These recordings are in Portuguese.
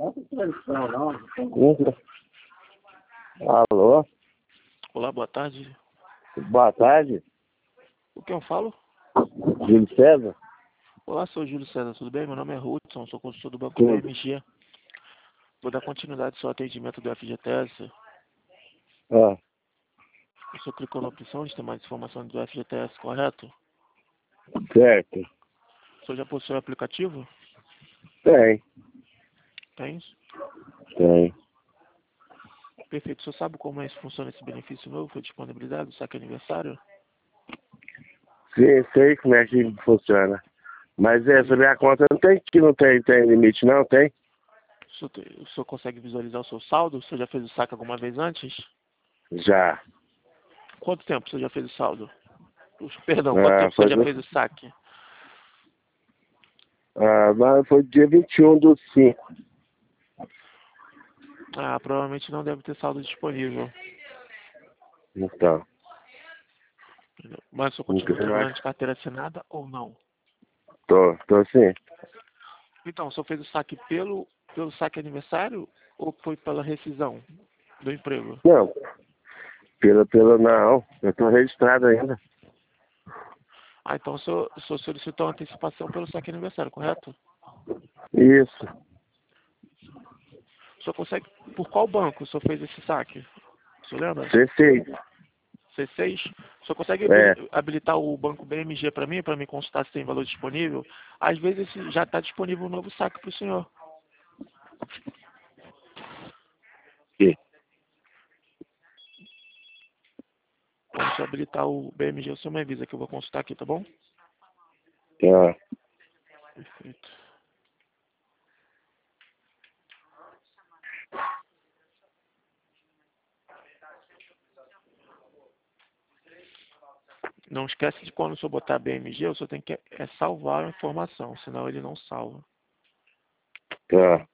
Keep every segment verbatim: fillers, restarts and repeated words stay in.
Alô? Olá, boa tarde. Boa tarde, O que eu falo? Júlio César. Olá, sou Júlio César, tudo bem? Meu nome é Hudson, sou consultor do Banco Tudo. B M G. Vou dar continuidade ao seu atendimento do F G T S. Ah, O senhor clicou na opção de ter mais informações do F G T S, correto? certo. O senhor já possui o aplicativo? Tem, Tem? tem. Perfeito. O senhor sabe como é que funciona esse benefício novo? Foi disponibilizado, saque aniversário? Sim, sei como é que funciona. Mas essa minha conta não tem que não tem, tem limite, não tem? O senhor, te- o senhor consegue visualizar o seu saldo? O senhor já fez o saque alguma vez antes? Já. Quanto tempo o senhor já fez o saldo? Perdão, quanto Ah, tempo o senhor foi, já no- fez o saque? ah, mas foi dia vinte e um do cinco. Ah, provavelmente não deve ter saldo disponível. Então, Mas o senhor continua eu trabalhando acho de carteira assinada ou não? tô, tô sim. Então, o senhor fez o saque pelo, pelo saque aniversário ou foi pela rescisão do emprego? Não, pela, pela não, eu tô registrado ainda. Ah, então o senhor, o senhor solicitou uma antecipação pelo saque aniversário, correto? Isso, O senhor consegue... Por qual banco o senhor fez esse saque? O senhor lembra? C seis. C seis? O senhor consegue É, habili- habilitar o banco B M G para mim, para me consultar se tem valor disponível? Às vezes esse- já está disponível um novo saque para o senhor. aqui. Quando o senhor habilitar o B M G, o senhor me avisa que eu vou consultar aqui, tá bom? Tá. Perfeito. Não esquece de quando o senhor botar B M G, o senhor tem que é, salvar a informação, senão ele não salva. Tá.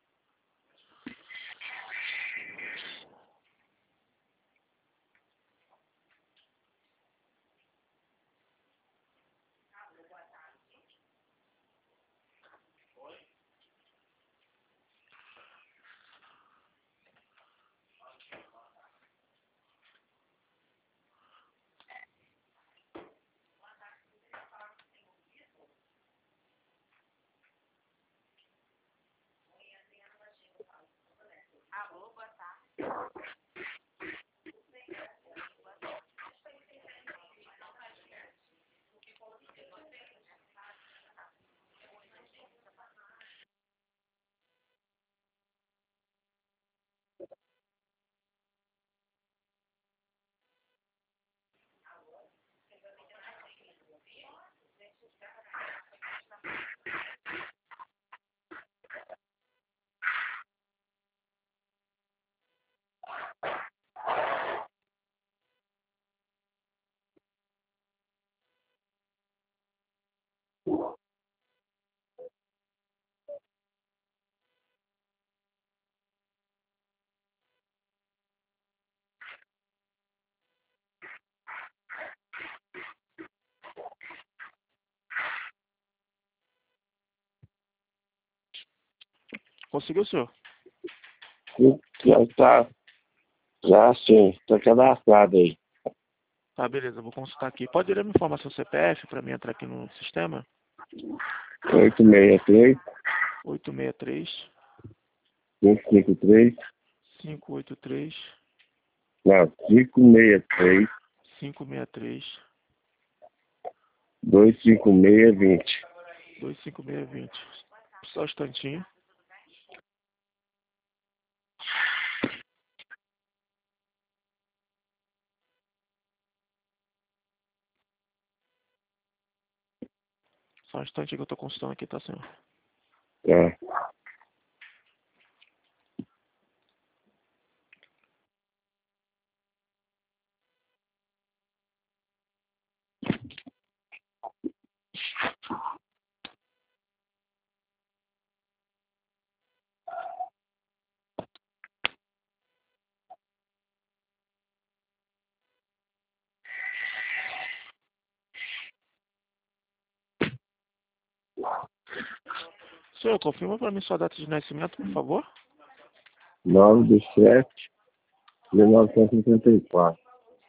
Conseguiu, senhor? Já tá, já sim, tô cadastrado aí. Tá, beleza, eu vou consultar aqui. Pode ir me informar seu C P F para mim entrar aqui no sistema? oito seis três, oito seis três, cinco cinco três, cinco oito três, não, cinco seis três, cinco seis três, dois cinco seis vinte. dois cinco seis dois zero. Só um instantinho. Só um instantinho que eu estou consultando aqui, tá, senhor? Tá. O Senhor, confirma para mim sua data de nascimento, por favor. nove de sete de mil novecentos e trinta e quatro.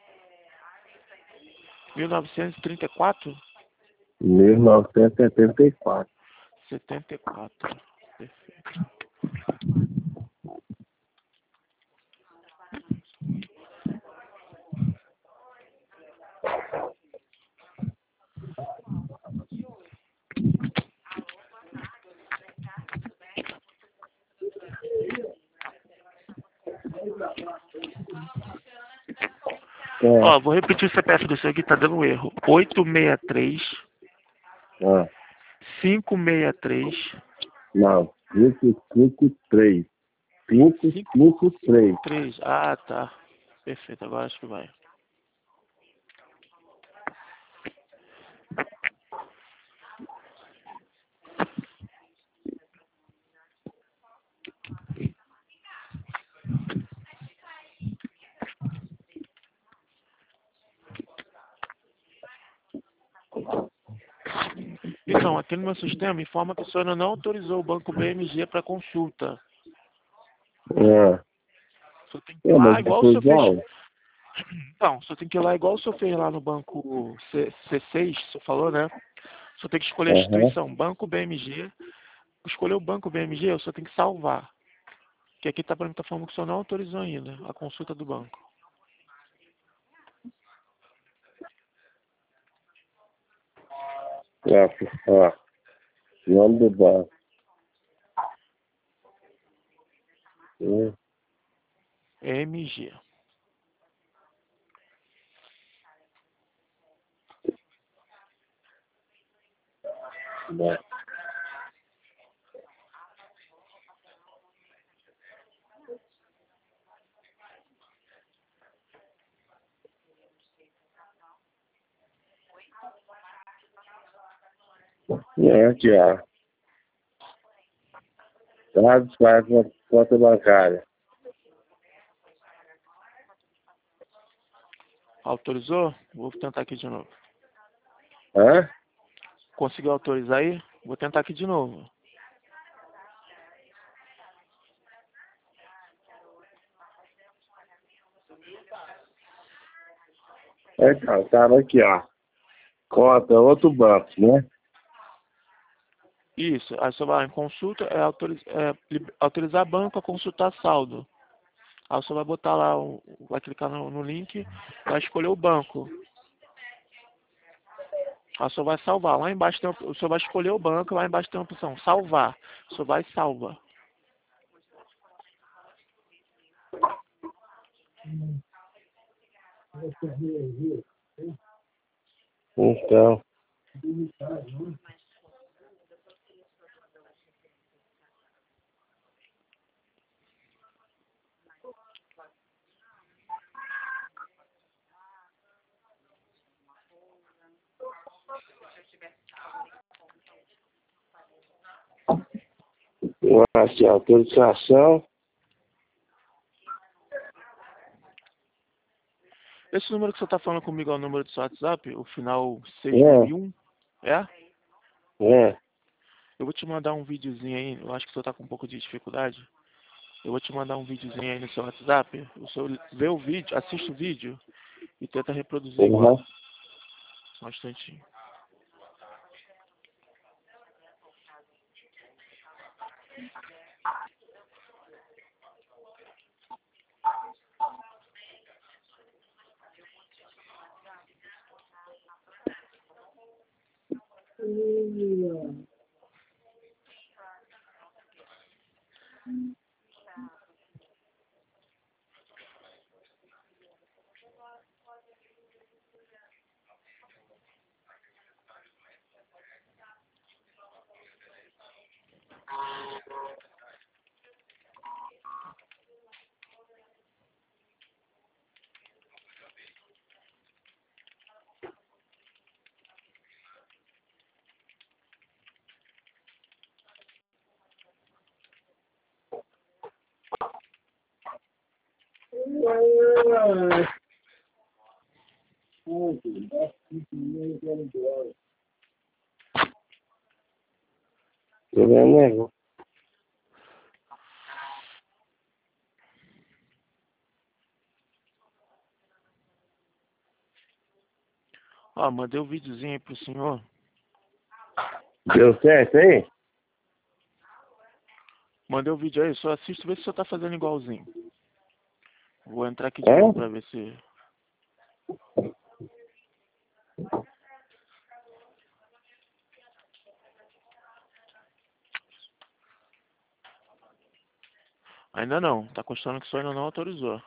mil novecentos e trinta e quatro? mil novecentos e setenta e quatro. setenta e quatro. Perfeito. É. Ó, vou repetir o C P F do senhor que tá dando um erro. oito seis três, Ah, cinco seis três, não, cinco cinco três. cinco cinco três. três. Ah, tá. Perfeito, agora acho que vai. Então, aqui no meu sistema informa que o senhor não autorizou o banco B M G para consulta. É. O senhor tem que ir É, lá mas igual o foi senhor fez. igual. Então, o senhor tem que ir lá igual o senhor fez lá no banco C C6, o senhor falou, né? O senhor tem que escolher a Aham. instituição, banco B M G. Escolher o banco B M G, o senhor tem que salvar. Que aqui está para mim, tá falando que o senhor não autorizou ainda a consulta do banco. É, ó, nome do banco. Hum, M G. né. É, aqui, ó. Dados para a conta bancária. Autorizou? Vou tentar aqui de novo. Hã? Conseguiu autorizar aí? Vou tentar aqui de novo. Então, tava aqui, ó. Conta, outro banco, né? Isso. Aí você vai em consulta, é, autoriz, é li- autorizar banco a consultar saldo. Aí você vai botar lá, o- vai clicar no, no link, vai escolher o banco. Aí você vai salvar. Lá embaixo tem, o senhor vai escolher o banco, lá embaixo tem a opção salvar. O senhor vai e salva. Então, aqui, ó, autorização. Esse número que você está falando comigo é o número do seu WhatsApp? O final seis mil É, e um? É? é. Eu vou te mandar um videozinho aí. Eu acho que o senhor está com um pouco de dificuldade. Eu vou te mandar um videozinho aí no seu WhatsApp. O senhor vê o vídeo, assiste o vídeo e tenta reproduzir Uhum. igual. Só um instantinho. Tô vendo mesmo. Ó, mandei o um videozinho aí pro senhor. Deu certo aí? Mandei o um vídeo aí, só assista, vê se o senhor tá fazendo igualzinho. Vou entrar aqui de É? novo pra ver se... Ainda não, tá constando que o senhor ainda não autorizou.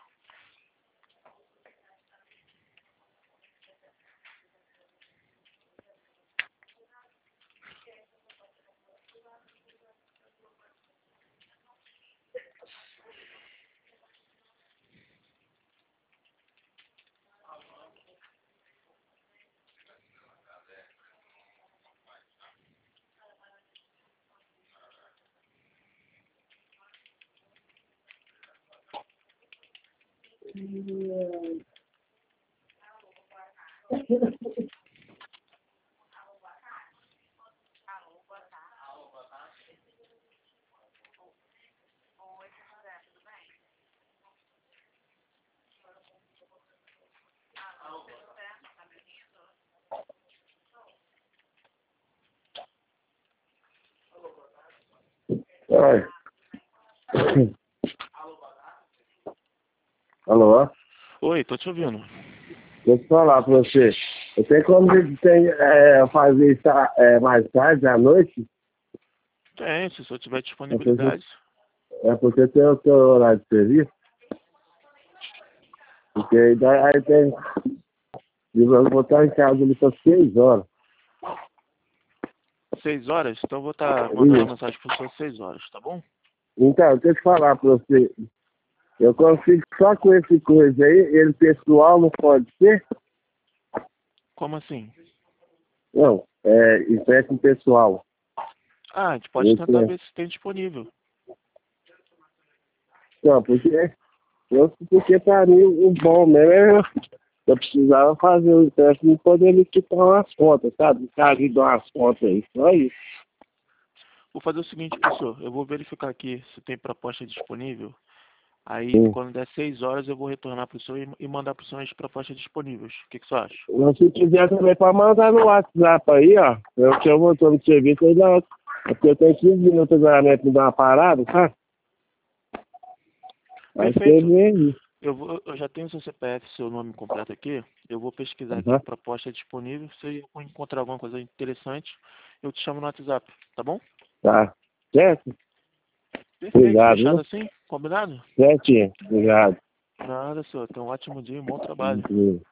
Oi. Alô? Oi, tô te ouvindo. Deixa eu falar pra você. Eu tenho como de- tem, é, fazer isso é, mais tarde, à noite? Tem, se o senhor tiver É porque, disponibilidade. é porque tem o seu horário de serviço. Porque aí, dá- aí tem... Eu vou botar em casa ali para seis horas. Seis horas? Então eu vou estar mandando a Isso. mensagem pro senhor seis horas, tá bom? Então, deixa eu falar pra você. Eu consigo só com esse coisa aí, ele pessoal não pode ser? Como assim? Não, é empréstimo pessoal. Ah, a gente pode Esse tentar é. ver se tem disponível. Não, porque, eu, porque pra mim o bom mesmo é eu precisava fazer o empréstimo e poder me quitar umas contas, sabe? Ficar ali dar umas contas aí, só isso. Vou fazer o seguinte, professor. Eu vou verificar aqui se tem proposta disponível. Aí, Sim. quando der seis horas, eu vou retornar pro senhor e e mandar pro senhor as propostas disponíveis. O que, que você acha? Mas se quiser também pode mandar no WhatsApp aí, ó. Eu que eu vou tô no serviço aí, não. É porque eu tenho quinze minutos agora mesmo me dar uma parada, sabe? Aí você Perfeito. vem aí. Eu, vou, eu já tenho seu C P F, seu nome completo aqui. Eu vou pesquisar aqui Aham. proposta disponível. Se eu encontrar alguma coisa interessante, eu te chamo no WhatsApp, tá bom? Tá. Certo? Perfeito. Obrigado, Fechado viu? assim? Combinado? Certinho. Obrigado. Nada, senhor. Tenha um ótimo dia e um bom trabalho. Uhum.